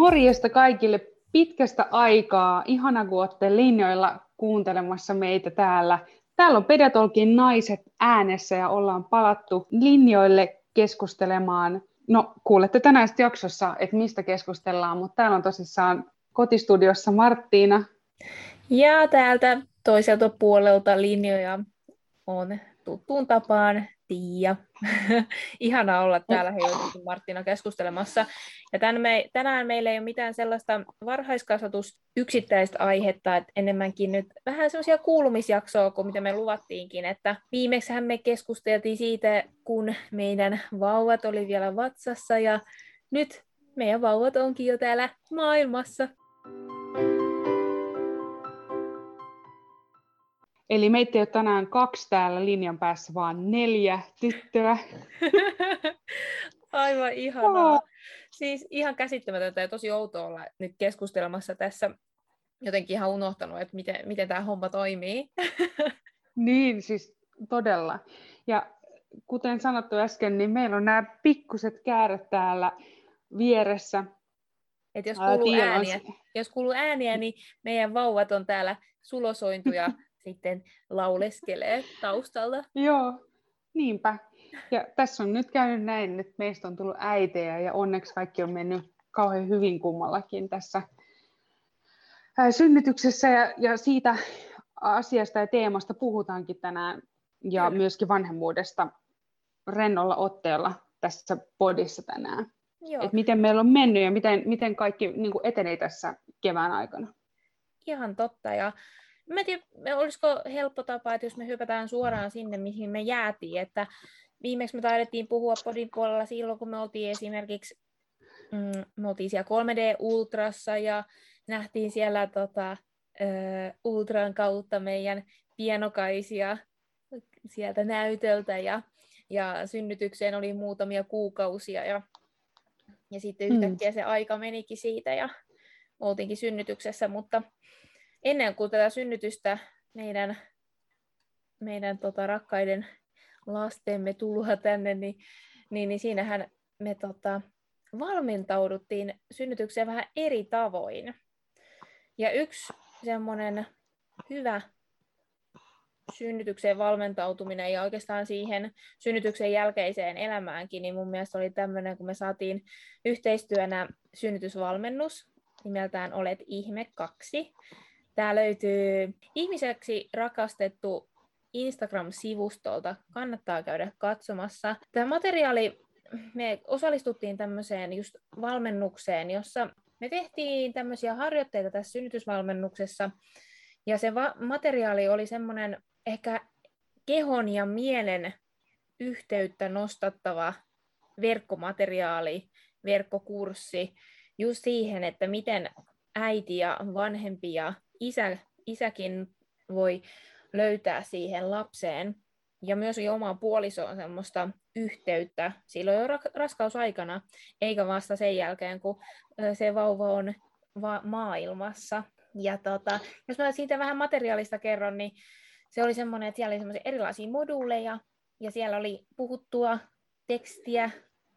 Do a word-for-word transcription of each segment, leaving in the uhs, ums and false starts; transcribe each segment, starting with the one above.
Morjesta kaikille pitkästä aikaa. Ihana, kun olette linjoilla kuuntelemassa meitä täällä. Täällä on Pedatolkin naiset äänessä ja ollaan palattu linjoille keskustelemaan. No, kuulette tänään jaksossa, että mistä keskustellaan, mutta täällä on tosissaan kotistudiossa Marttiina. Ja täältä toiselta puolelta linjoja on tuttuun tapaan Tiia. Ihanaa olla täällä Heijoitettu Marttiina keskustelemassa. Ja tän me, tänään meillä ei ole mitään sellaista varhaiskasvatus yksittäistä aihetta, että enemmänkin nyt vähän semmoisia kuulumisjaksoa kuin mitä me luvattiinkin. Että viimeksihän me keskusteltiin siitä, kun meidän vauvat oli vielä vatsassa ja nyt meidän vauvat onkin jo täällä maailmassa. Eli meitä ei ole tänään kaksi täällä linjan päässä, vaan neljä tyttöä. Aivan ihanaa. Siis ihan käsittämätöntä ja tosi outoa olla nyt keskustelemassa tässä. Jotenkin ihan unohtanut, että miten, miten tämä homma toimii. Niin, siis todella. Ja kuten sanottu äsken, niin meillä on nämä pikkuset käärät täällä vieressä. Et jos, kuuluu ääniä, jos kuuluu ääniä, niin meidän vauvat on täällä sulosointuja. Sitten lauleskelee taustalla. Joo, niinpä. Ja tässä on nyt käynyt näin, että meistä on tullut äitejä ja onneksi kaikki on mennyt kauhean hyvin kummallakin tässä synnytyksessä. Ja, ja siitä asiasta ja teemasta puhutaankin tänään ja Kyllä. myöskin vanhemmuudesta rennolla otteella tässä podissa tänään. Et miten meillä on mennyt ja miten, miten kaikki niin kuin etenee tässä kevään aikana. Ihan totta. Ja mä en tiedä, olisiko helppo tapa, että jos me hypätään suoraan sinne, mihin me jäätiin, että viimeksi me taidettiin puhua podin puolella silloin, kun me oltiin esimerkiksi, mm, me oltiin siellä kolme D Ultrassa ja nähtiin siellä tota, ö, Ultran kautta meidän pienokaisia sieltä näytöltä ja, ja synnytykseen oli muutamia kuukausia ja, ja sitten yhtäkkiä mm. se aika menikin siitä ja oltiinkin synnytyksessä, mutta ennen kuin tätä synnytystä meidän, meidän tota, rakkaiden lastemme tuloa tänne, niin, niin, niin siinähän me tota, valmentauduttiin synnytykseen vähän eri tavoin. Ja yksi semmoinen hyvä synnytykseen valmentautuminen ja oikeastaan siihen synnytyksen jälkeiseen elämäänkin, niin mun mielestä oli tämmöinen, kun me saatiin yhteistyönä synnytysvalmennus nimeltään Olet ihme kaksi. Tämä löytyy ihmiseksi rakastettu Instagram-sivustolta. Kannattaa käydä katsomassa. Tämä materiaali, me osallistuttiin tämmöiseen just valmennukseen, jossa me tehtiin tämmöisiä harjoitteita tässä synnytysvalmennuksessa. Ja se va- materiaali oli semmoinen ehkä kehon ja mielen yhteyttä nostattava verkkomateriaali, verkkokurssi, just siihen, että miten äiti ja vanhempi ja isä, isäkin voi löytää siihen lapseen ja myös omaan puolisoon semmoista yhteyttä silloin jo raskausaikana, eikä vasta sen jälkeen, kun se vauva on va- maailmassa. Ja tota, jos mä siitä vähän materiaalista kerron, niin se oli semmoinen, että siellä oli semmoisia erilaisia moduuleja ja siellä oli puhuttua tekstiä,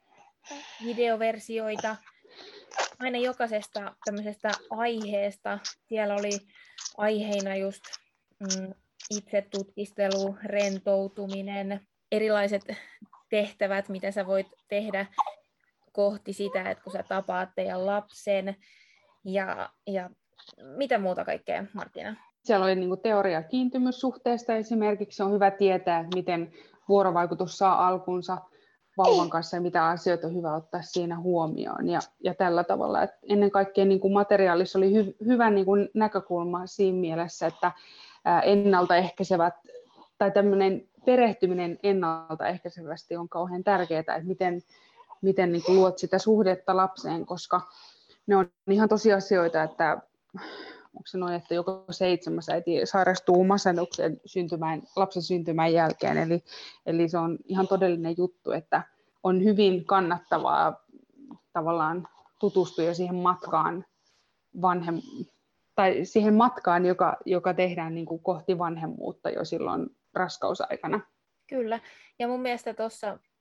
videoversioita, aina jokaisesta tämmöisestä aiheesta. Siellä oli aiheina just mm, itsetutkistelu, rentoutuminen, erilaiset tehtävät, mitä sä voit tehdä kohti sitä, että kun sä tapaat teidän lapsen. Ja, ja mitä muuta kaikkea, Marttiina? Siellä oli niin kuin teoria kiintymyssuhteesta esimerkiksi. Se on hyvä tietää, miten vuorovaikutus saa alkunsa vauvan kanssa ja mitä asioita on hyvä ottaa siinä huomioon. Ja, ja tällä tavalla, että ennen kaikkea niin kuin materiaalissa oli hy, hyvä niin kuin näkökulma siinä mielessä, että ää, ennaltaehkäisevät tai tämmöinen perehtyminen ennaltaehkäisevästi on kauhean tärkeää, että miten, miten niin kuin luot sitä suhdetta lapseen, koska ne on ihan tosiasioita, että onko se noin, että joko seitsemäs äiti sairastuu masennuksen syntymään, lapsen syntymän jälkeen. Eli, eli se on ihan todellinen juttu, että on hyvin kannattavaa tavallaan tutustua siihen matkaan, vanhem, tai siihen matkaan joka, joka tehdään niin kuin kohti vanhemmuutta jo silloin raskausaikana. Kyllä, ja mun mielestä tuossa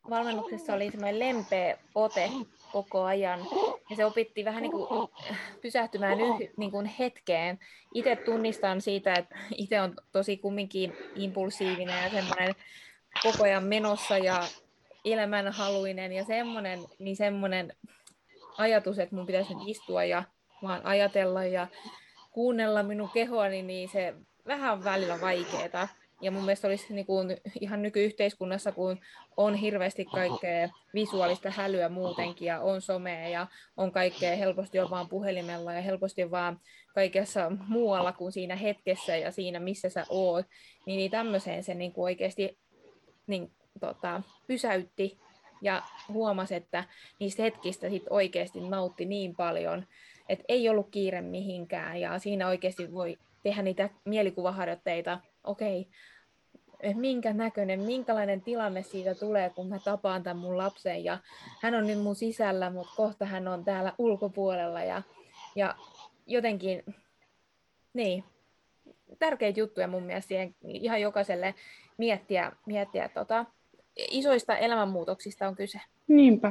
valmennuksessa oli semmoinen lempeä ote koko ajan, ja se opitti vähän niin kuin pysähtymään yh, niin kuin hetkeen. Itse tunnistan siitä, että itse on tosi kumminkin impulsiivinen ja semmoinen koko ajan menossa ja elämänhaluinen ja semmoinen, niin semmoinen ajatus, että mun pitäisi nyt istua ja vaan ajatella ja kuunnella minun kehoani, niin se vähän on välillä vaikeaa. Ja mun mielestä olisi niin kuin ihan nykyyhteiskunnassa, kun on hirveästi kaikkea visuaalista hälyä muutenkin, ja on somea, ja on kaikkea helposti jo vaan puhelimella, ja helposti vaan kaikessa muualla kuin siinä hetkessä, ja siinä, missä sä oot, niin, niin tämmöiseen se niin kuin oikeasti niin, tota, pysäytti, ja huomasi, että niistä hetkistä sit oikeasti nautti niin paljon, että ei ollut kiire mihinkään, ja siinä oikeasti voi tehdä niitä mielikuvaharjoitteita, okei, että minkä näköinen, minkälainen tilanne siitä tulee, kun mä tapaan tämän mun lapsen, ja hän on nyt mun sisällä, mutta kohta hän on täällä ulkopuolella, ja, ja jotenkin, niin, tärkeitä juttuja mun mielestä siihen ihan jokaiselle miettiä, miettiä tota, isoista elämänmuutoksista on kyse. Niinpä.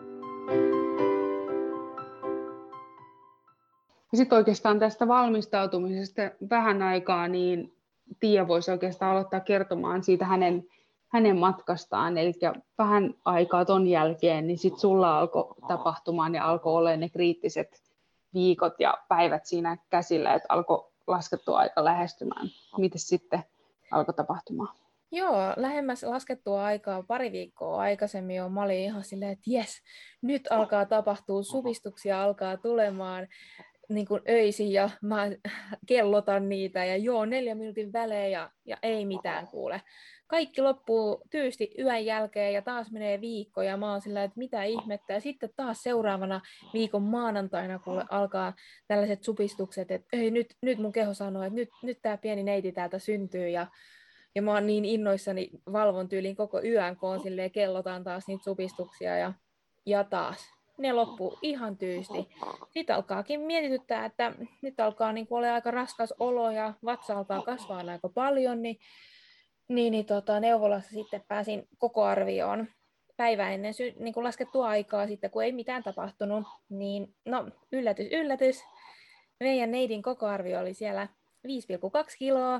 Ja sitten oikeastaan tästä valmistautumisesta vähän aikaa, niin Tiia voisi oikeastaan aloittaa kertomaan siitä hänen, hänen matkastaan. Eli vähän aikaa ton jälkeen, niin sitten sulla alkoi tapahtumaan ja alkoi olemaan ne kriittiset viikot ja päivät siinä käsillä, että alkoi laskettua aika lähestymään. Miten sitten alkoi tapahtumaan? Joo, lähemmäs laskettua aikaa pari viikkoa aikaisemmin jo mä olin ihan silleen, että jes, nyt alkaa tapahtua, supistuksia alkaa tulemaan niin kuin öisin ja mä kellotan niitä ja joo, neljän minuutin välein ja, ja ei mitään kuule. Kaikki loppuu tyysti yön jälkeen ja taas menee viikko ja mä oon sillä, että mitä ihmettä. Ja sitten taas seuraavana viikon maanantaina kuule alkaa tällaiset supistukset, että ei, nyt, nyt mun keho sanoo, että nyt, nyt tää pieni neiti täältä syntyy ja Ja mä oon niin innoissani, valvon tyyliin koko yön, kun on silleen, kellotaan taas niitä supistuksia ja, ja taas. Ne loppuu ihan tyysti. Sitten alkaakin mietityttää, että nyt alkaa niin olla aika raskas olo ja vatsa alkaa kasvaa aika paljon, niin, niin, niin tota, neuvolassa sitten pääsin koko arvioon päivää ennen sy- niin kuin laskettua aikaa sitten, kun ei mitään tapahtunut. Niin no, yllätys, yllätys. Meidän neidin koko arvio oli siellä viisi pilkku kaksi kiloa.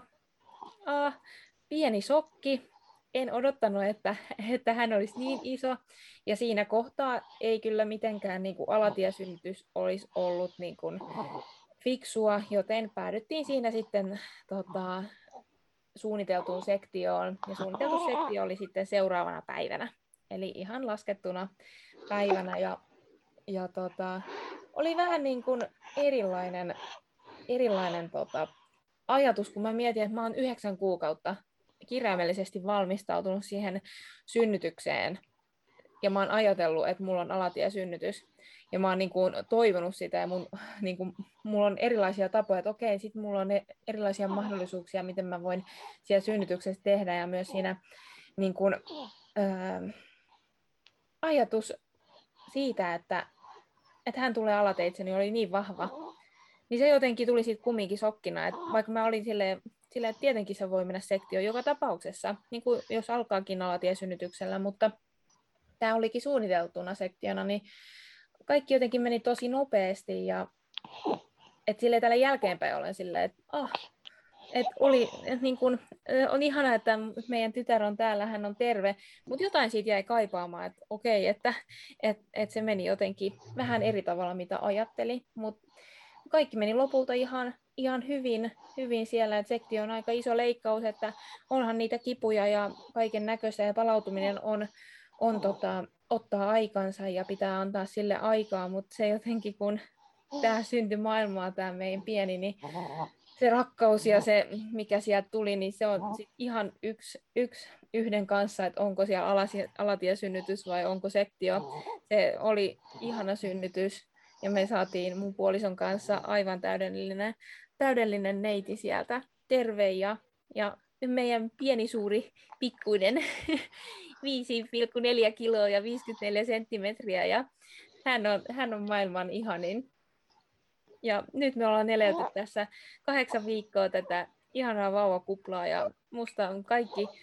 Ah, pieni shokki. En odottanut, että, että hän olisi niin iso. Ja siinä kohtaa ei kyllä mitenkään niin kuin alatiesynnytys olisi ollut niin kuin fiksua, joten päädyttiin siinä sitten tota, suunniteltuun sektioon. Ja suunniteltu sektio oli sitten seuraavana päivänä. Eli ihan laskettuna päivänä. Ja, ja tota, oli vähän niin kuin erilainen, erilainen tota, ajatus, kun mä mietin, että mä oon yhdeksän kuukautta kirjaimellisesti valmistautunut siihen synnytykseen. Ja mä oon ajatellut, että mulla on alatiesynnytys. Ja mä oon niin kuin toivonut sitä ja mun, niin kuin, mulla on erilaisia tapoja, että okei, sit mulla on erilaisia mahdollisuuksia, miten mä voin siellä synnytyksessä tehdä. Ja myös siinä niin kuin, ää, ajatus siitä, että, että hän tulee alateitse, niin oli niin vahva. Niin se jotenkin tuli siitä kumminkin shokkina, että vaikka mä olin silleen, silleen, että tietenkin se voi mennä sektioon joka tapauksessa, niin kuin jos alkaakin alatiesynnytyksellä, mutta tämä olikin suunniteltuna sektiona, niin kaikki jotenkin meni tosi nopeasti ja että silleen tällä jälkeenpäin olen silleen, että ah, että oli, et niin kun, on ihana, että meidän tytär on täällä, hän on terve, mutta jotain siitä jäi kaipaamaan, että okei, että et, et se meni jotenkin vähän eri tavalla, mitä ajatteli, mutta kaikki meni lopulta ihan, ihan hyvin, hyvin siellä, että sektio on aika iso leikkaus, että onhan niitä kipuja ja kaiken näköistä ja palautuminen on, on tota, ottaa aikansa ja pitää antaa sille aikaa, mutta se jotenkin kun tämä syntyi maailmaa, tämä meidän pieni, niin se rakkaus ja se, mikä sieltä tuli, niin se on sit ihan yksi, yksi yhden kanssa, että onko siellä alatiesynnytys vai onko sektio. Se oli ihana synnytys. Ja me saatiin mun puolison kanssa aivan täydellinen, täydellinen neiti sieltä, terve ja, ja meidän pieni suuri pikkuinen viisi pilkku neljä kiloa ja viisikymmentäneljä senttimetriä ja hän on, hän on maailman ihanin. Ja nyt me ollaan eletty tässä kahdeksan viikkoa tätä ihanaa vauvakuplaa ja musta on kaikki,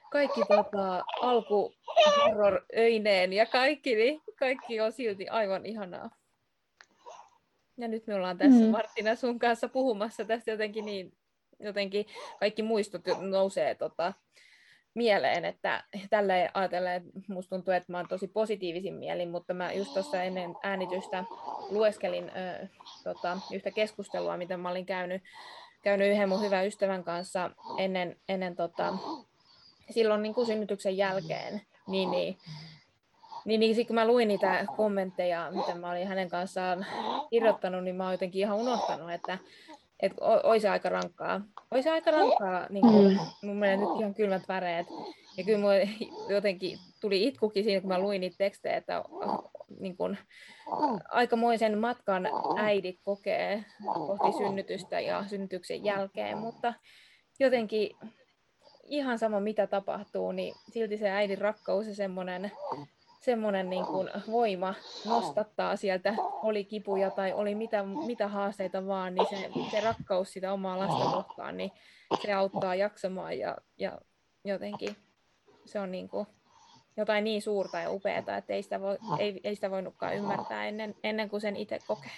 kaikki tota, alkuhorror-öineen ja kaikki, niin kaikki on silti aivan ihanaa. Ja nyt me ollaan tässä, mm. Martina, sun kanssa puhumassa tästä jotenkin niin, jotenkin kaikki muistot nousee tota, mieleen, että tälleen ajatellen, musta tuntuu, että mä oon tosi positiivisin mielin, mutta mä just tuossa ennen äänitystä lueskelin ö, tota, yhtä keskustelua, mitä mä olin käynyt, käynyt yhden mun hyvän ystävän kanssa ennen, ennen tota, silloin niin kuin synnytyksen jälkeen, niin, niin Niin, niin sitten kun mä luin niitä kommentteja, mitä mä olin hänen kanssaan kirjoittanut, niin mä oon jotenkin ihan unohtanut, että, että olisi aika rankkaa. Olisi aika rankkaa, niin kuin, mun menee nyt ihan kylmät väreet. Ja kyllä mulle jotenkin tuli itkukin siinä, kun mä luin niitä tekstejä, että niin kuin, aikamoisen matkan äidit kokee kohti synnytystä ja synnytyksen jälkeen, mutta jotenkin ihan sama mitä tapahtuu, niin silti se äidin rakkaus ja semmoinen semmoinen niin kuin voima nostattaa sieltä, oli kipuja tai oli mitä, mitä haasteita vaan, niin se, se rakkaus sitä omaa lasta kohtaan, niin se auttaa jaksamaan ja, ja jotenkin se on niin kuin jotain niin suurta ja upeata, että ei sitä, voi, ei, ei sitä voinutkaan ymmärtää ennen, ennen kuin sen itse kokee.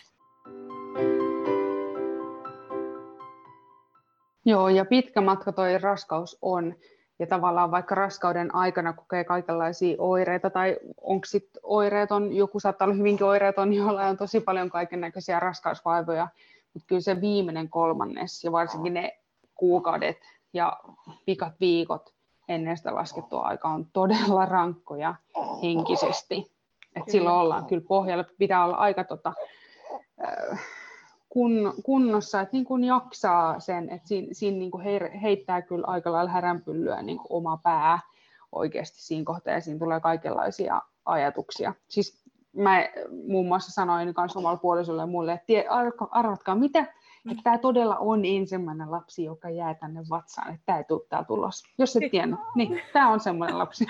Joo, ja pitkä matka toi raskaus on. Ja tavallaan vaikka raskauden aikana kokee kaikenlaisia oireita, tai onko sitten oireeton, joku saattaa olla hyvinkin oireeton, jolla on tosi paljon kaikennäköisiä raskausvaivoja, mutta kyllä se viimeinen kolmannes, ja varsinkin ne kuukaudet ja pikat viikot ennen sitä laskettua aikaa on todella rankkoja henkisesti. Et silloin ollaan kyllä pohjalla, pitää olla aika tota, äh, kun, kunnossa, että niin kun jaksaa sen, että siinä, siinä niin kun heittää kyllä aika lailla häränpyllyä niin kun oma pää oikeasti siinä kohtaa, ja siinä tulee kaikenlaisia ajatuksia. Siis mä muun muassa sanoin myös omalla puolisolle ja mulle, että tie, arvatkaa mitä, että tämä todella on ensimmäinen lapsi, joka jää tänne vatsaan, että tämä ei tule täältä ulos. Jos et tiennyt, niin tämä on semmoinen lapsi.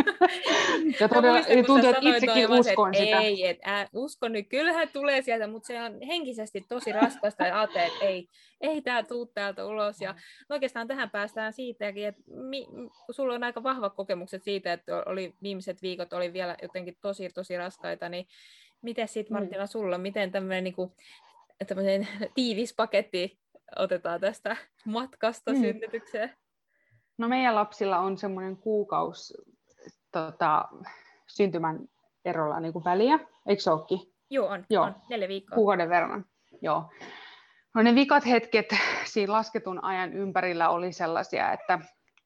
Ja todella muistan, tuntuu, että itsekin uskon että sitä. Ei, et, ä, uskon nyt, kyllähän tulee sieltä, mutta se on henkisesti tosi raskasta ja ajattelee, että ei, ei tämä tule täältä ulos. Ja oikeastaan tähän päästään siitäkin, että mi, kun sulla on aika vahvat kokemukset siitä, että oli, viimeiset viikot oli vielä jotenkin tosi, tosi raskaita, niin miten sitten Martina sulla, miten tämmöinen niin kuin, tämmöinen tiivis paketti otetaan tästä matkasta mm. synnytykseen? No meidän lapsilla on semmoinen kuukausi tota, syntymän erolla niin kuin väliä, eikö se olekin? Joo, on, Joo. on neljä viikkoa. Kuukauden verran, joo. No ne vikat hetket siinä lasketun ajan ympärillä oli sellaisia, että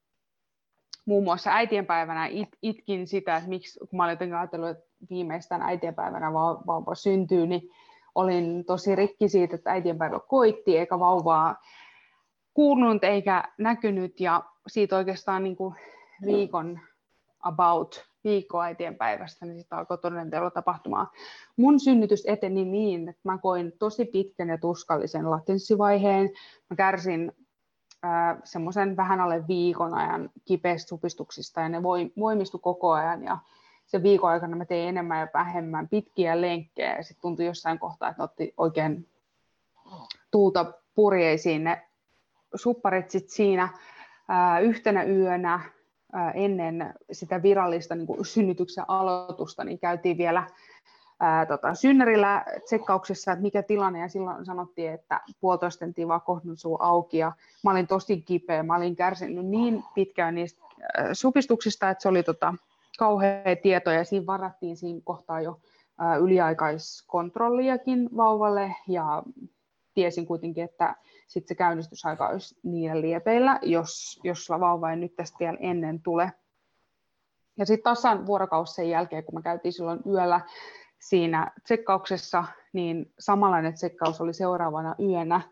muun muassa äitienpäivänä it, itkin sitä, että miksi, kun mä olin jotenkin ajatellut, että viimeistään äitienpäivänä vauva syntyy, niin olin tosi rikki siitä, että äitienpäivä koitti, eikä vauvaa kuulunut eikä näkynyt, ja siitä oikeastaan niin kuin viikon about viikko äitienpäivästä, niin sitten alkoi todenteolla tapahtumaan. Mun synnytys eteni niin, että mä koin tosi pitkän ja tuskallisen latenssivaiheen. Mä kärsin äh, semmoisen vähän alle viikon ajan kipeistä supistuksista, ja ne voimistui koko ajan, ja sen viikon aikana mä tein enemmän ja vähemmän pitkiä lenkkejä, ja sitten tuntui jossain kohtaa, että ne otti oikein tuulta purjeisiin ne supparit sit siinä äh, yhtenä yönä äh, ennen sitä virallista niin kuin synnytyksen aloitusta, niin käytiin vielä ää, tota, synnärillä tsekkauksessa, että mikä tilanne, ja silloin sanottiin, että puolitoista tentin vaan kohdun suu auki, ja mä olin tosi kipeä, mä olin kärsinyt niin pitkään niistä äh, supistuksista, että se oli tota, kauhea tieto, ja siinä varattiin siinä kohtaa jo ää, yliaikaiskontrolliakin vauvalle, ja tiesin kuitenkin, että sitten se käynnistysaika olisi niiden liepeillä, jos, jos vauva ei nyt tästä vielä ennen tule. Ja sitten tasan vuorokausi sen jälkeen, kun me käytiin silloin yöllä siinä tsekkauksessa, niin samanlainen tsekkaus oli seuraavana yönä.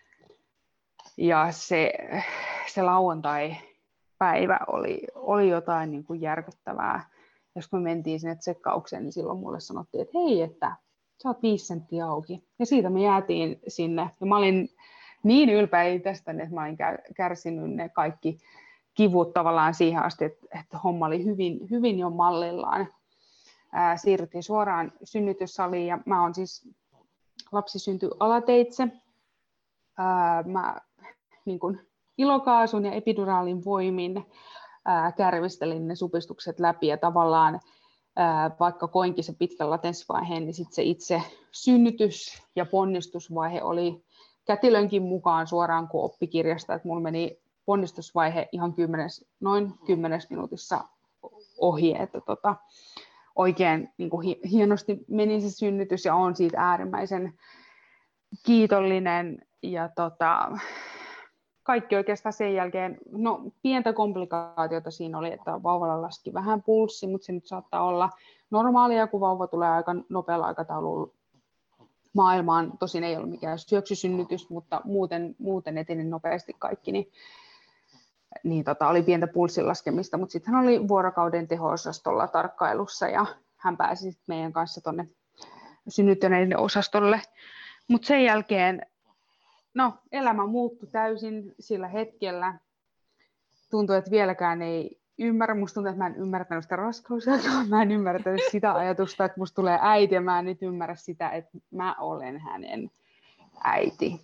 Ja se, se lauantai-päivä oli, oli jotain niin kuin järkyttävää. Jos kun me mentiin sinne tsekkaukseen, niin silloin mulle sanottiin, että hei, että sä oot viisi senttiä auki. Ja siitä me jäätiin sinne. Ja mä olin niin ylpeä itsestäni, että mä olin kärsinyt ne kaikki kivut tavallaan siihen asti, että, että homma oli hyvin, hyvin jo mallillaan. Ää, siirryttiin suoraan synnytyssaliin, ja mä oon siis, lapsi syntyi alateitse. Ää, mä niin kun ilokaasun ja epiduraalin voimin ää, kärvistelin ne supistukset läpi ja tavallaan ää, vaikka koinkin se pitkän latenssivaiheen, niin sit se itse synnytys- ja ponnistusvaihe oli kätilönkin mukaan suoraan kuin oppikirjasta, että mulla meni ponnistusvaihe ihan kymmenes, noin kymmenes minuutissa ohi, että tota, oikein niin kuin hienosti meni se synnytys ja olen siitä äärimmäisen kiitollinen ja tota, kaikki oikeastaan sen jälkeen, no pientä komplikaatiota siinä oli, että vauvalla laski vähän pulssi, mutta se nyt saattaa olla normaalia, kun vauva tulee aika nopealla aikataululla maailmaan. Tosin ei ollut mikään syöksysynnytys, mutta muuten, muuten eteni nopeasti kaikki, niin, niin tota, oli pientä pulssin laskemista, mutta sitten hän oli vuorokauden teho-osastolla tarkkailussa ja hän pääsi sit meidän kanssa tuonne synnyttäneiden osastolle. Mutta sen jälkeen no, elämä muuttui täysin sillä hetkellä. Tuntui, että vieläkään ei ymmärrä. Musta tuntuu, että mä en ymmärtänyt sitä raskausaikaa. Mä en ymmärtänyt sitä ajatusta, että musta tulee äiti. Ja mä en nyt ymmärrä sitä, että mä olen hänen äiti.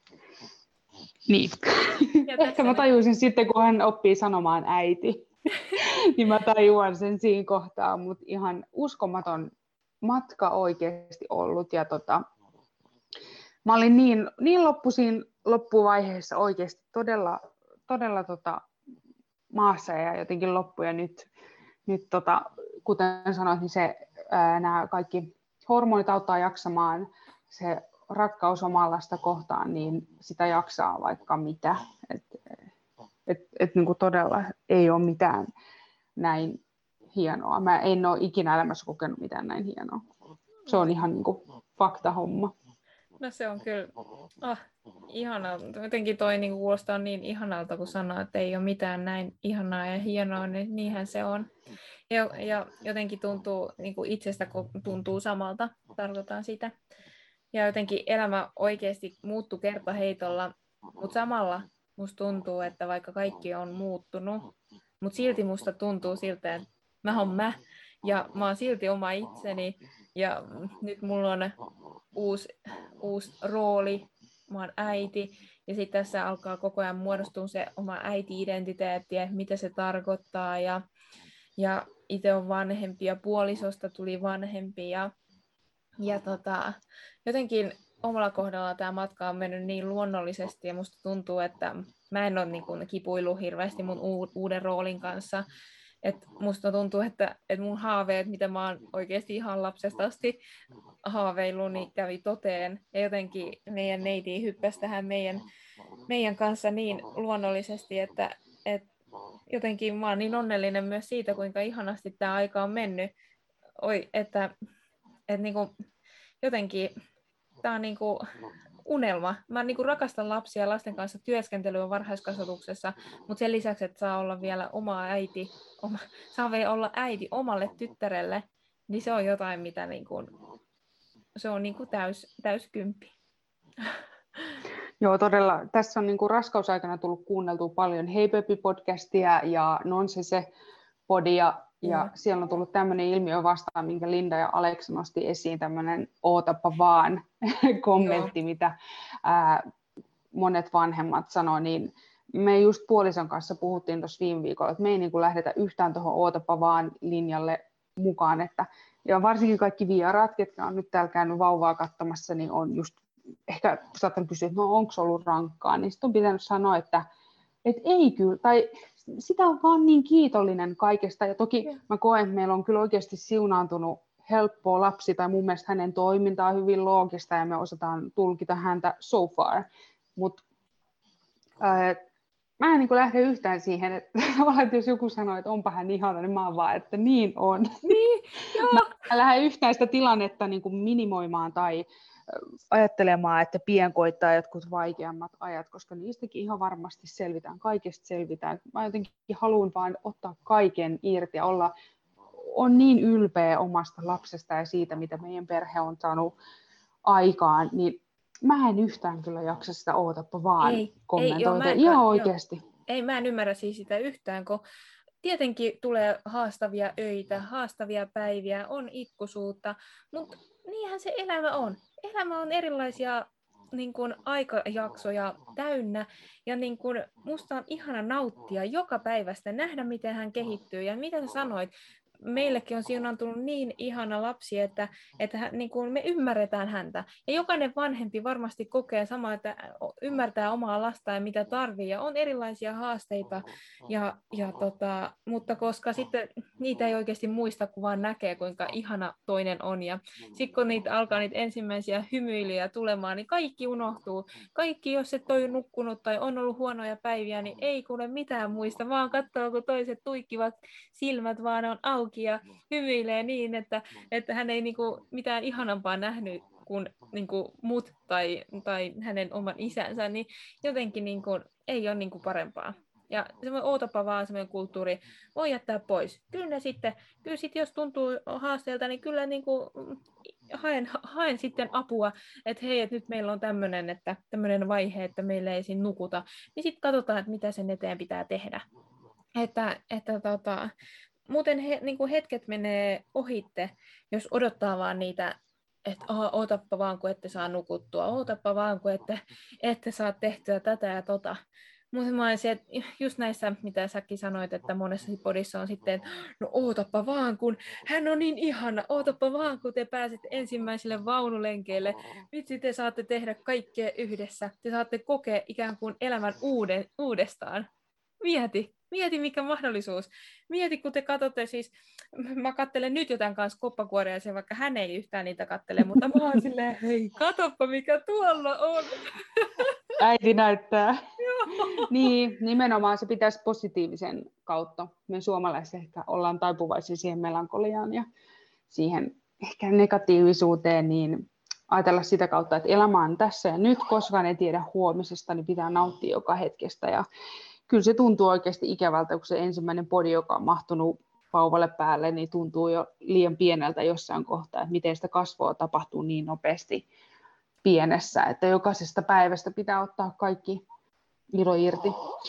Niin. Ehkä mä tajusin sitten, kun hän oppii sanomaan äiti. niin mä tajuan sen siinä kohtaa. Mutta ihan uskomaton matka oikeasti ollut. Ja tota, mä olin niin, niin loppuisin loppuvaiheessa oikeasti todella, todella tota maassa ja jotenkin loppu. Ja nyt, nyt tota, kuten sanoit, niin se, ää, nämä kaikki hormonit auttaa jaksamaan. Se rakkaus omaa lasta kohtaan, niin sitä jaksaa vaikka mitä. Et, et, et, niin kuin todella ei ole mitään näin hienoa. Mä en ole ikinä elämässä kokenut mitään näin hienoa. Se on ihan niin kuin faktahomma. No se on kyllä ah, ihanaa. Jotenkin toi niin kuulostaa niin ihanalta, kun sanoo, että ei ole mitään näin ihanaa ja hienoa, niin niinhän se on. Ja, ja jotenkin tuntuu niin kuin itsestä, kun tuntuu samalta, tarkoitan sitä. Ja jotenkin elämä oikeasti muuttui kertaheitolla, mutta samalla musta tuntuu, että vaikka kaikki on muuttunut, mutta silti musta tuntuu siltä, että mä oon mä, ja mä oon silti oma itseni, ja nyt mulla on uusi, uusi rooli, mä oon äiti, ja sitten tässä alkaa koko ajan muodostua se oma äiti-identiteetti, että mitä se tarkoittaa, ja, ja itse on vanhempi, ja puolisosta tuli vanhempi, ja, ja tota, jotenkin omalla kohdalla tämä matka on mennyt niin luonnollisesti, ja musta tuntuu, että mä en ole niin kuin kipuillut hirveästi mun uuden roolin kanssa. Et musta tuntuu, että, että mun haaveet, mitä mä oon oikeasti ihan lapsesta asti haaveillut, niin kävi toteen. Ja jotenkin meidän neiti hyppäsi tähän meidän, meidän kanssa niin luonnollisesti, että, että jotenkin mä oon niin onnellinen myös siitä, kuinka ihanasti tämä aika on mennyt. Oi, että, että niinku, jotenkin tämä on niinku unelma. Mä niinku rakastan lapsia ja lasten kanssa työskentelyä varhaiskasvatuksessa, mutta sen lisäksi, että saa olla vielä oma äiti, oma, saa vielä olla äiti omalle tyttärelle, niin se on jotain, mitä niinku, se on niinku täys, täyskymppi. Joo, todella. Tässä on niinku raskausaikana tullut kuunneltua paljon Hei Pöpi-podcastia ja Nonsense-podia. Ja mm. siellä on tullut tämmöinen ilmiö vastaan, minkä Linda ja Alex nosti esiin, tämmöinen ootapa vaan kommentti, Joo. mitä ää, monet vanhemmat sanoo, niin me just puolison kanssa puhuttiin tuossa viime viikolla, että me ei niin kuin lähdetä yhtään tuohon ootapa vaan linjalle mukaan, että ja varsinkin kaikki vieraat, ketkä on nyt täällä käynyt vauvaa katsomassa, niin on just ehkä saattanut kysyä, että no onko ollut rankkaa, niin sitten on pitänyt sanoa, että, että ei kyllä, tai sitä on vaan niin kiitollinen kaikesta, ja toki mä koen, että meillä on kyllä oikeasti siunaantunut helppoa lapsi, tai mun mielestä hänen toimintaa on hyvin loogista, ja me osataan tulkita häntä so far, mutta äh, mä en niin kuin lähde yhtään siihen, että jos joku sanoo, että onpa hän ihana, niin mä oon vaan, että niin on. Niin, joo. Mä en lähde yhtään sitä tilannetta niin kuin minimoimaan tai ajattelemaan, että pian koittaa jotkut vaikeammat ajat, koska niistäkin ihan varmasti selvitään, kaikesta selvitään. Mä jotenkin haluan vaan ottaa kaiken irti ja olla, on niin ylpeä omasta lapsesta ja siitä, mitä meidän perhe on saanut aikaan, niin mä en yhtään kyllä jaksa sitä ootappa vaan ei, kommentoida. Ei, ihan oikeasti. Joo. Ei, mä en ymmärrä siis sitä yhtään, kun tietenkin tulee haastavia öitä, haastavia päiviä, on ikkusuutta, mutta niinhän se elämä on. Elämä on erilaisia niin kuin aikajaksoja täynnä ja niin kuin, musta on ihana nauttia joka päivästä, nähdä miten hän kehittyy ja mitä sä sanoit, meillekin on siunantunut niin ihana lapsi, että, että hän, niin kuin me ymmärretään häntä. Ja jokainen vanhempi varmasti kokee samaa, että ymmärtää omaa lasta ja mitä tarvii. Ja on erilaisia haasteita, ja, ja tota, mutta koska sitten niitä ei oikeasti muista, kun vaan näkee, kuinka ihana toinen on. Ja sitten kun niitä alkaa niitä ensimmäisiä hymyilyjä tulemaan, niin kaikki unohtuu. Kaikki, jos et ole nukkunut tai on ollut huonoja päiviä, niin ei kuule mitään muista, vaan katsoo, kun toiset tuikkivat silmät vaan on auki ja hymyilee niin, että, että hän ei niinku mitään ihanampaa nähnyt kuin niinku mut tai, tai hänen oman isänsä, niin jotenkin niinku ei ole niinku parempaa. Ja semmoinen ootapa vaan semmoinen kulttuuri voi jättää pois. Kyllä ne sitten, kyllä sit jos tuntuu haasteelta, niin kyllä niinku haen, haen sitten apua, että hei, että nyt meillä on tämmöinen, että tämmöinen vaihe, että meillä ei siinä nukuta, niin sitten katsotaan, että mitä sen eteen pitää tehdä. Että, että tota, muuten he, niin kuin hetket menee ohitte, jos odottaa vaan niitä, että oh, ootappa vaan, kun ette saa nukuttua, ootappa vaan, kun ette, ette saa tehtyä tätä ja tota. Mutta mä olisin, että just näissä, mitä säkin sanoit, että monessa podissa on sitten, että no ootappa vaan, kun hän on niin ihana, ootappa vaan, kun te pääsette ensimmäiselle vaunulenkeille. Nyt te saatte tehdä kaikkea yhdessä. Te saatte kokea ikään kuin elämän uuden, uudestaan. Mieti. Mieti, mikä mahdollisuus. Mieti, kun te katsotte, siis mä katselen nyt jotain kanssa koppakuoria, vaikka hän ei yhtään niitä katsele, mutta mä oon silleen, hei, katoppa, mikä tuolla on. Äiti näyttää. Niin, nimenomaan se pitäisi positiivisen kautta. Me suomalaiset ehkä ollaan taipuvaisia siihen melankoliaan ja siihen ehkä negatiivisuuteen, niin ajatella sitä kautta, että elämä on tässä ja nyt, koskaan ei tiedä huomisesta, niin pitää nauttia joka hetkestä. Ja kyllä se tuntuu oikeasti ikävältä, kun se ensimmäinen podi, joka on mahtunut vauvalle päälle, niin tuntuu jo liian pieneltä jossain kohtaa, että miten sitä kasvua tapahtuu niin nopeasti pienessä, että jokaisesta päivästä pitää ottaa kaikki ilo irti.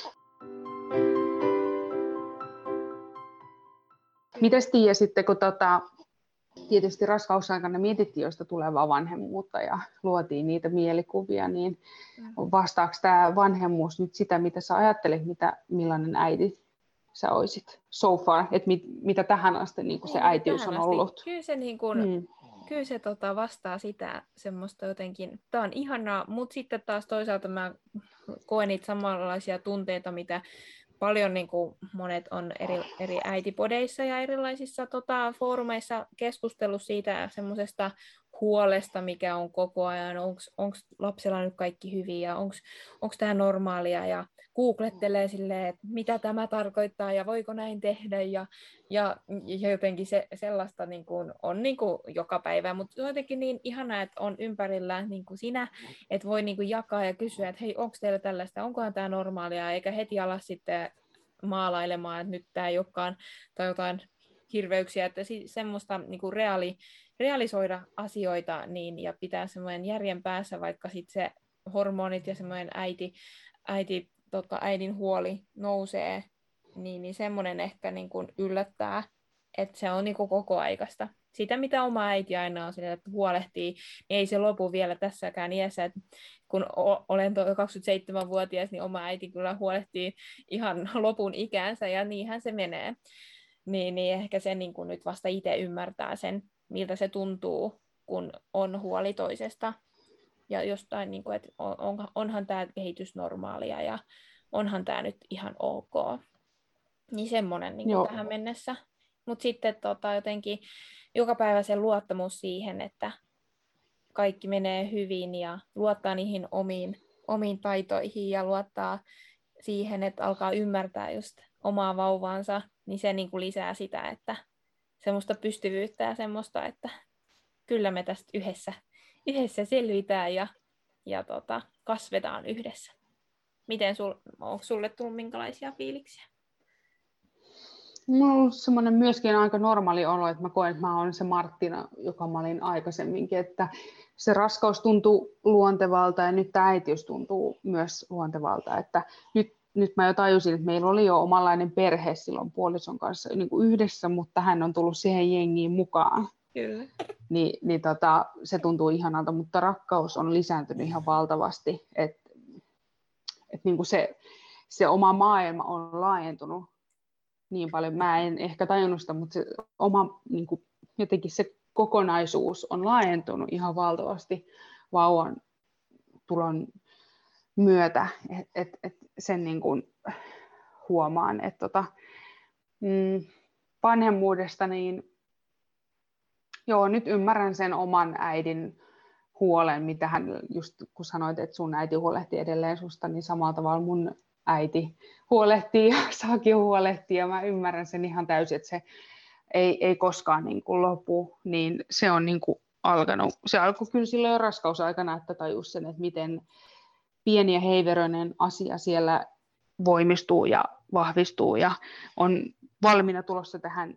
Mites Tiia sitten, kun tota, tietysti raskausaikana mietittiin, josta tulevaa vanhemmuutta ja luotiin niitä mielikuvia, niin vastaako tämä vanhemmuus nyt sitä, mitä sä ajattelet, mitä, millainen äiti sä olisit so far, että mit, mitä tähän asti niin kuin se niin, äitiys on ollut? Kyllä se, niin kuin, mm. kyllä se tota, vastaa sitä semmoista jotenkin, tämä on ihanaa, mutta sitten taas toisaalta mä koen niitä samanlaisia tunteita, mitä paljon niin kuin monet on eri, eri äitipodeissa ja erilaisissa tota, foorumeissa keskustellut siitä semmoisesta huolesta, mikä on koko ajan, onko lapsella nyt kaikki hyvin ja onko tämä normaalia ja googlettelee silleen, että mitä tämä tarkoittaa ja voiko näin tehdä ja, ja, ja jotenkin se, sellaista niin kuin on niin kuin joka päivä, mutta jotenkin niin ihanaa, että on ympärillä niin kuin sinä, että voi niin kuin jakaa ja kysyä, että hei, onko teillä tällaista, onkohan tämä normaalia, eikä heti ala sitten maalailemaan, että nyt tämä ei olekaan tai jotain hirveyksiä, että semmoista niin kuin reaali, realisoida asioita niin, ja pitää semmoinen järjen päässä, vaikka sitten se hormonit ja semmoinen äiti, äiti, tota, äidin huoli nousee, niin, niin semmoinen ehkä niin kuin yllättää, että se on niin kuin koko aikaista. Sitä, mitä oma äiti aina on sille, että huolehtii, niin ei se lopu vielä tässäkään iässä. Että kun olen kaksikymmentäseitsemänvuotias, niin oma äiti kyllä huolehtii ihan lopun ikäänsä, ja niinhän se menee. Niin, niin ehkä se niin kuin nyt vasta itse ymmärtää sen, miltä se tuntuu, kun on huoli toisesta. Ja jostain, niin kuin, että on, onhan tämä kehitys normaalia, ja onhan tämä nyt ihan ok. Niin semmoinen niin kuin tähän mennessä. Mutta sitten tota, jotenkin joka päivä se luottamus siihen, että kaikki menee hyvin ja luottaa niihin omiin, omiin taitoihin ja luottaa siihen, että alkaa ymmärtää just omaa vauvaansa, niin se niin kuin lisää sitä, että semmoista pystyvyyttä ja semmoista, että kyllä me tästä yhdessä, yhdessä selvitään ja, ja tota, kasvetaan yhdessä. Miten sul, onko sulle tullut minkälaisia fiiliksiä? Mulla on ollut semmoinen myöskin aika normaali olo, että mä koen, että mä olen se Marttina, joka mä olin aikaisemminkin, että se raskaus tuntuu luontevalta ja nyt tämä äitiys tuntuu myös luontevalta, että nyt, nyt mä jo tajusin, että meillä oli jo omanlainen perhe silloin puolison kanssa niin kuin yhdessä, mutta hän on tullut siihen jengiin mukaan Kyllä. Niin, niin tota, se tuntuu ihanalta, mutta rakkaus on lisääntynyt ihan valtavasti. Että et niinku se, se oma maailma on laajentunut niin paljon. Mä en ehkä tajunnut sitä, mutta se oma niinku, jotenkin se kokonaisuus on laajentunut ihan valtavasti vauvan tulon myötä. Et, et, et sen niinku huomaan, että tota, mm, vanhemmuudesta niin joo, nyt ymmärrän sen oman äidin huolen, mitä hän, just kun sanoit, että sun äiti huolehtii edelleen susta, niin samalla tavalla mun äiti huolehtii ja saakin huolehtia, ja mä ymmärrän sen ihan täysin, että se ei, ei koskaan niin kuin lopu, niin se on niin kuin alkanut. Se alkoi kyllä silloin jo raskausaikana, että tajus sen, että miten pieni ja heiveröinen asia siellä voimistuu ja vahvistuu ja on valmiina tulossa tähän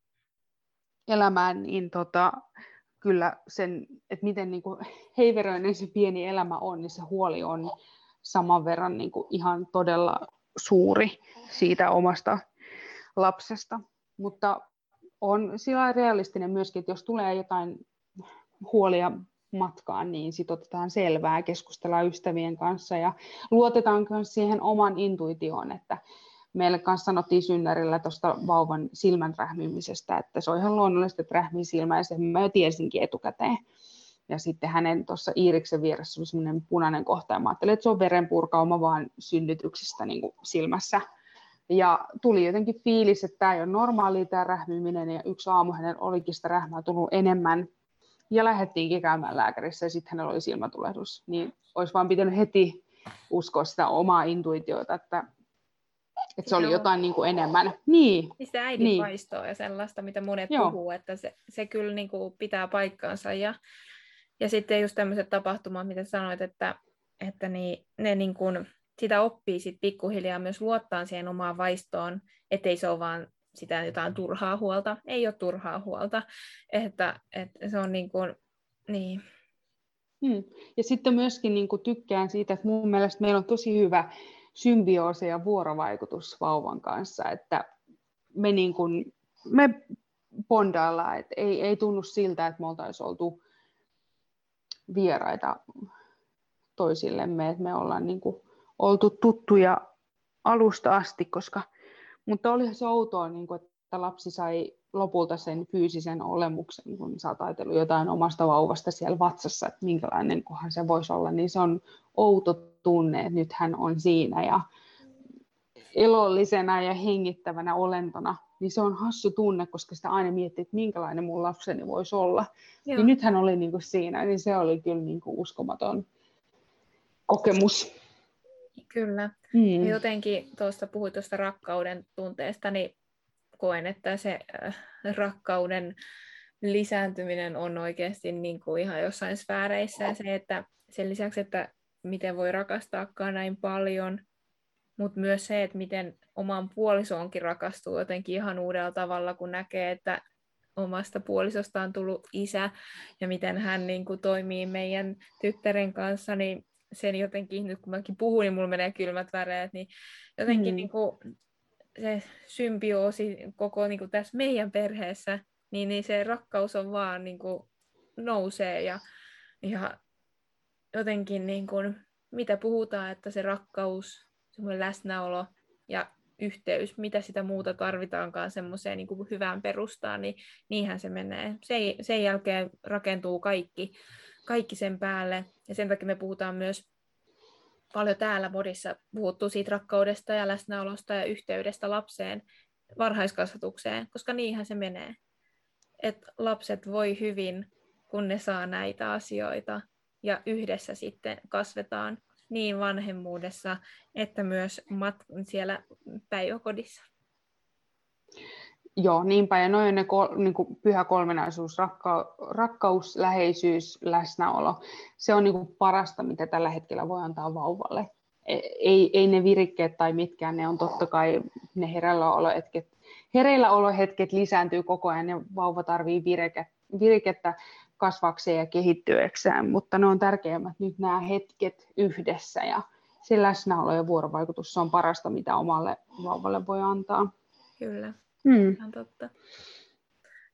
elämään, niin tota, kyllä sen, että miten niin kuin heiveröinen se pieni elämä on, niin se huoli on saman verran niin kuin ihan todella suuri siitä omasta lapsesta. Mutta on sillä realistinen myöskin, että jos tulee jotain huolia matkaan, niin sitten otetaan selvää, keskustellaan ystävien kanssa ja luotetaan myös siihen oman intuitioon, että meille kanssa sanottiin synnärillä tuosta vauvan silmän rähmimisestä, että se on ihan luonnollista, että rähmii silmä, ja sen mä jo tiesinkin etukäteen. Ja sitten hänen tuossa Iiriksen vieressä oli semmoinen punainen kohta, ja mä ajattelin, että se on verenpurkauma vaan synnytyksestä niin kuin silmässä. Ja tuli jotenkin fiilis, että tämä ei ole normaalia tämä rähmiminen, ja yksi aamu hänellä olikin sitä rähmää tullut enemmän. Ja lähdettiinkin käymään lääkärissä, ja sitten hänellä oli silmätulehdus. Niin olisi vaan pitänyt heti uskoa sitä omaa intuitiota, että että se oli jotain niin kuin enemmän. Niin. Sitä äidin niin. vaistoa ja sellaista, mitä monet Joo. puhuu, että se, se kyllä niin kuin pitää paikkaansa. Ja, ja sitten just tämmöiset tapahtumat, mitä sanoit, että, että niin, ne niin kuin, sitä oppii sit pikkuhiljaa myös luottaa siihen omaan vaistoon, ettei se ole vaan sitä jotain turhaa huolta. Ei ole turhaa huolta. Että, että se on niin kuin, niin. Hmm. Ja sitten myöskin niin kuin tykkään siitä, että mun mielestä meillä on tosi hyvä symbioosi ja vuorovaikutus vauvan kanssa, että me, niin kuin, me bondaillaan, että ei, ei tunnu siltä, että me oltaisiin oltu vieraita toisillemme, että me ollaan niin kuin oltu tuttuja alusta asti, koska, mutta olihan se outoa, niin kuin, että lapsi sai lopulta sen fyysisen olemuksen, kun sä oot ajatellut jotain omasta vauvasta siellä vatsassa, että minkälainen kohan se voisi olla, niin se on outo tunne, että nyt hän on siinä ja elollisena ja hengittävänä olentona, niin se on hassu tunne, koska sitä aina miettii, että minkälainen mun lapseni voisi olla. Joo. Niin nyt hän oli niin kuin siinä, niin se oli kyllä niin kuin uskomaton kokemus. Kyllä. Mm. Ja jotenkin tuosta puhuit tuosta rakkauden tunteesta, niin koen, että se äh, rakkauden lisääntyminen on oikeasti niin kuin ihan jossain sfääreissä. Ja se, että sen lisäksi, että miten voi rakastaakaan näin paljon, mutta myös se, että miten omaan puolisoonkin rakastuu jotenkin ihan uudella tavalla, kun näkee, että omasta puolisosta on tullut isä ja miten hän niin kuin toimii meidän tyttären kanssa, niin sen jotenkin, nyt kun mäkin puhun, niin mulla menee kylmät väreet, niin jotenkin mm. niin kuin se symbioosi koko niin kuin tässä meidän perheessä, niin, niin se rakkaus on vaan niin kuin nousee ja, ja jotenkin niin kuin, mitä puhutaan, että se rakkaus, semmoinen läsnäolo ja yhteys, mitä sitä muuta tarvitaankaan semmoiseen niin kuin hyvään perustaan, niin niinhän se menee. Sen, sen jälkeen rakentuu kaikki, kaikki sen päälle, ja sen takia me puhutaan myös paljon täällä Modissa puhuttu siitä rakkaudesta ja läsnäolosta ja yhteydestä lapseen, varhaiskasvatukseen, koska niinhän se menee. Että lapset voi hyvin, kun ne saa näitä asioita, ja yhdessä sitten kasvetaan niin vanhemmuudessa, että myös mat- siellä päiväkodissa. Joo, niinpä. Ja noin on ne kol, niin kuin pyhä kolminaisuus, rakka, rakkaus, läheisyys, läsnäolo. Se on niin kuin parasta, mitä tällä hetkellä voi antaa vauvalle. Ei, ei ne virikkeet tai mitkään, ne on totta kai ne hereilläolohetket. Hereilläolohetket lisääntyy koko ajan ja vauva tarvitsee virike, virikettä kasvakseen ja kehittyäkseen, mutta ne on tärkeimmät nyt nämä hetket yhdessä ja se läsnäolo ja vuorovaikutus, se on parasta, mitä omalle vauvalle voi antaa. Kyllä, mm. ihan totta.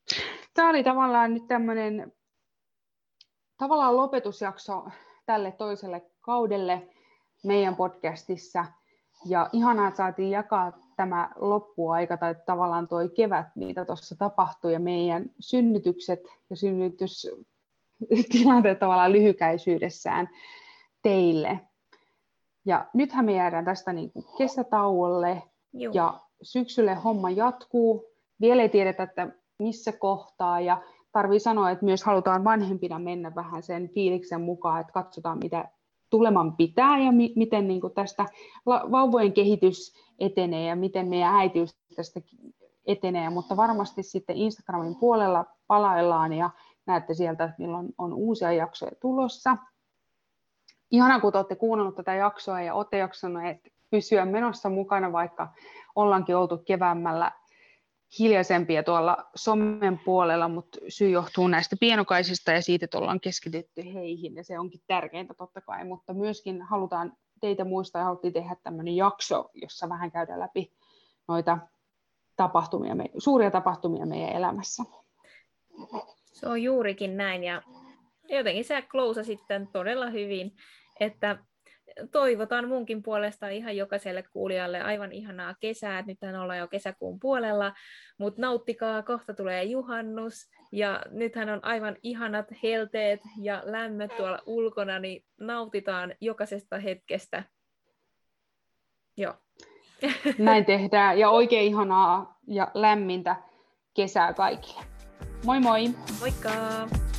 Tämä oli tavallaan nyt tämmöinen tavallaan lopetusjakso tälle toiselle kaudelle meidän podcastissa. Ja ihanaa, että saatiin jakaa tämä loppuaika tai tavallaan tuo kevät, mitä tuossa tapahtui, ja meidän synnytykset ja synnytystilanteet tavallaan lyhykäisyydessään teille. Ja nythän me jäädään tästä niin kuin kesätauolle. Joo. Ja syksylle homma jatkuu. Vielä ei tiedetä, että missä kohtaa. Ja tarvii sanoa, että myös halutaan vanhempina mennä vähän sen fiiliksen mukaan, että katsotaan, mitä tuleman pitää ja mi- miten niin kuin tästä vauvojen kehitys etenee ja miten meidän äitiys tästä etenee. Mutta varmasti sitten Instagramin puolella palaillaan ja näette sieltä, että milloin on uusia jaksoja tulossa. Ihanaa, kun te olette kuunnelleet tätä jaksoa ja olette jaksaneet pysyä menossa mukana, vaikka ollaankin oltu keväämmällä hiljaisempia tuolla somen puolella, mutta syy johtuu näistä pienokaisista ja siitä, että ollaan keskitytty heihin, ja se onkin tärkeintä totta kai, mutta myöskin halutaan teitä muistaa ja haluttiin tehdä tämmöinen jakso, jossa vähän käydään läpi noita tapahtumia, suuria tapahtumia meidän elämässä. Se on juurikin näin, ja jotenkin sä klousasit tämän todella hyvin, että toivotan munkin puolesta ihan jokaiselle kuulijalle aivan ihanaa kesää. Nythän ollaan jo kesäkuun puolella, mutta nauttikaa, kohta tulee juhannus ja nythän on aivan ihanat helteet ja lämmöt tuolla ulkona, niin nautitaan jokaisesta hetkestä. Joo. Näin tehdään ja oikein ihanaa ja lämmintä kesää kaikille. Moi moi! Moikka!